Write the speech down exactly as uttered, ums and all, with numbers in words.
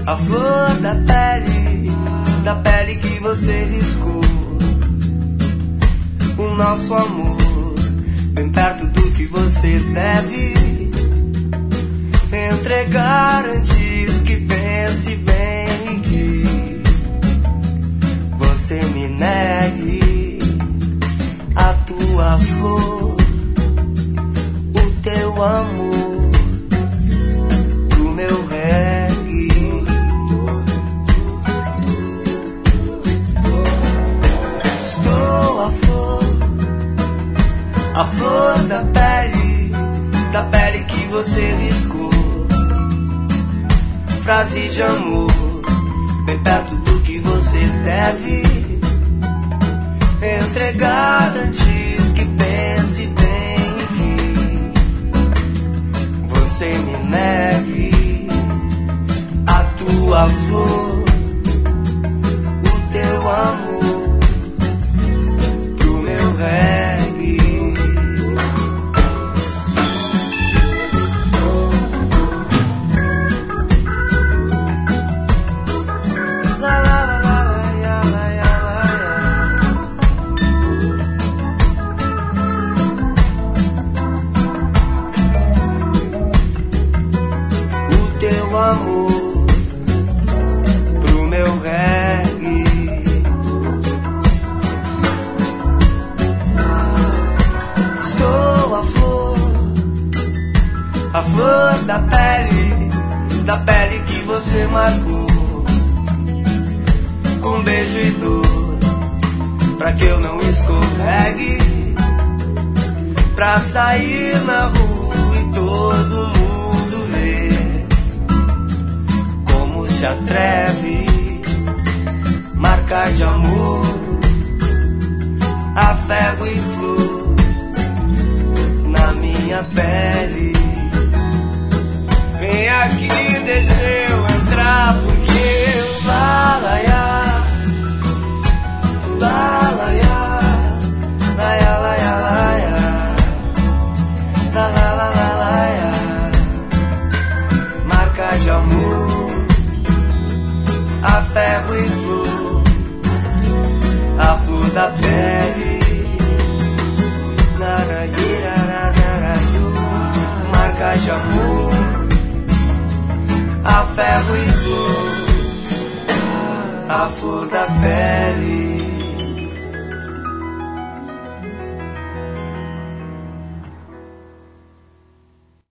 a flor da pele, da pele que você riscou. O nosso amor, bem perto do que você deve entregar antes que pense bem que você me negue a tua flor, o teu amor pro meu reggae. Estou a flor, a flor da pele, da pele que você riscou. Frase de amor, bem perto do que você deve entregar antes que pense bem que você me negue a tua flor, o teu amor pro meu reggae. Amor pro meu reggae. Estou a flor, a flor da pele, da pele que você marcou com beijo e dor, pra que eu não escorregue, pra sair na rua e todo mundo ver. Se atreve, marca de amor, a ferro e flor na minha pele. Vem aqui, deixa eu entrar, porque eu balaiá, balaiá, laia, laia, laia, la la la la laia, marca de amor, a ferro e flor, a flor da pele, marca de amor, a ferro e flor, a flor da pele.